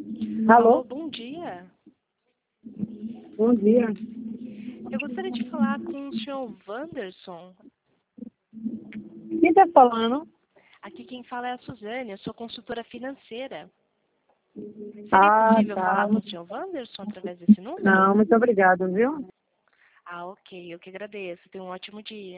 Alô, Bom dia. bom dia. Eu gostaria de falar com o senhor Wanderson. Quem está falando? Aqui quem fala é a Suzane, eu sou consultora financeira. Seria Ah, possível falar tá. com o senhor Wanderson através desse número? Não, muito obrigada, viu? Ah, ok, eu que agradeço. Tenha um ótimo dia.